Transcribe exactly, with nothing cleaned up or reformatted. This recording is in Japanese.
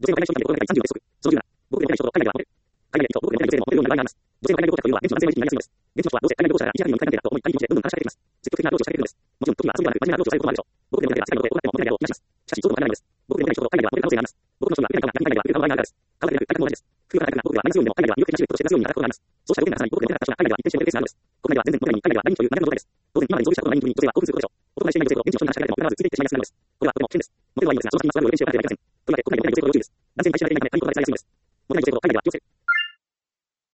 女性の海外商品で心がけたいさんじゅうの鉄則。そのじゅうなな、僕がやりたい人と海外では持てる。海外で人と僕がやりたい女性でも持てるような場合があります。女性の海外旅行者というのは現地の安全の意識になりやすいのです。現地の人はどうせ海外旅行者が意地悪に乗り換えなんてだと思い、他人同士でどんどん話しかけています。積極的なアプローチを仕掛けているのです。もちろん時には遊びではなく真面目なアプローチをされることもあるでしょう。僕でもやれば世界のどこかでも持てないだろうと話します。しかしそうとも限らないのです。僕でもやりたい人と海外では持てる可能性があります。僕の人には受けないかも、何海外では受ける可能性があるからです。顔だけでなく、体格も同じです。服が高くな僕ではマイナスよりも海外では魅力的なシルエットとして出すように働くことがあります。そうした条件が重なり、僕で持てなかった人が海外では一定してモテるケースがあるのです。国内では全然モテないのに海外では大人気という真逆の状態です。当然今までに遭遇したことのない人に女性は興奮することでしょう。男がしていない女性と現地の人に話しかけられても必ずついていってしまいやすくなるのです。これはとても危険です。モテるはいいのですが、その先にまつわる練習をかけてはいけません。というわけで国内でモテない女性と要注意です。男性に対しられていないので他人とかでされやすいのです。モテない女性と海外では気をつけ